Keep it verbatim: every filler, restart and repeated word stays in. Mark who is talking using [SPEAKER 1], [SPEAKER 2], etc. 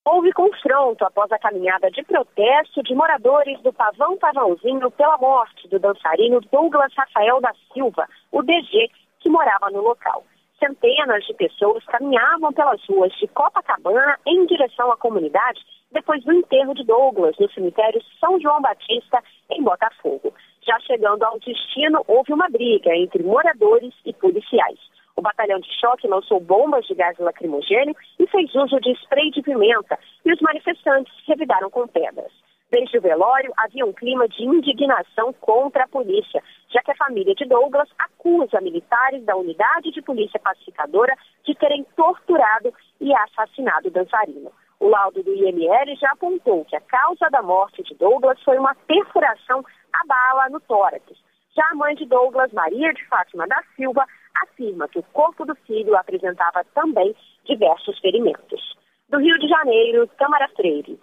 [SPEAKER 1] Houve confronto após a caminhada de protesto de moradores do Pavão Pavãozinho pela morte do dançarino Douglas Rafael da Silva, o D G, que morava no local. Centenas de pessoas caminhavam pelas ruas de Copacabana em direção à comunidade depois do enterro de Douglas no cemitério São João Batista, em Botafogo. Já chegando ao destino, houve uma briga entre moradores e policiais. O batalhão de choque lançou bombas de gás lacrimogêneo e fez uso de spray de pimenta, e os manifestantes revidaram com pedras. Desde o velório, havia um clima de indignação contra a polícia, já que a família de Douglas acusa militares da unidade de polícia pacificadora de terem torturado e assassinado o dançarino. O laudo do I M L já apontou que a causa da morte de Douglas foi uma perfuração a bala no tórax. Já a mãe de Douglas, Maria de Fátima da Silva, afirma que o corpo do filho apresentava também diversos ferimentos. Do Rio de Janeiro, Tamara Freire.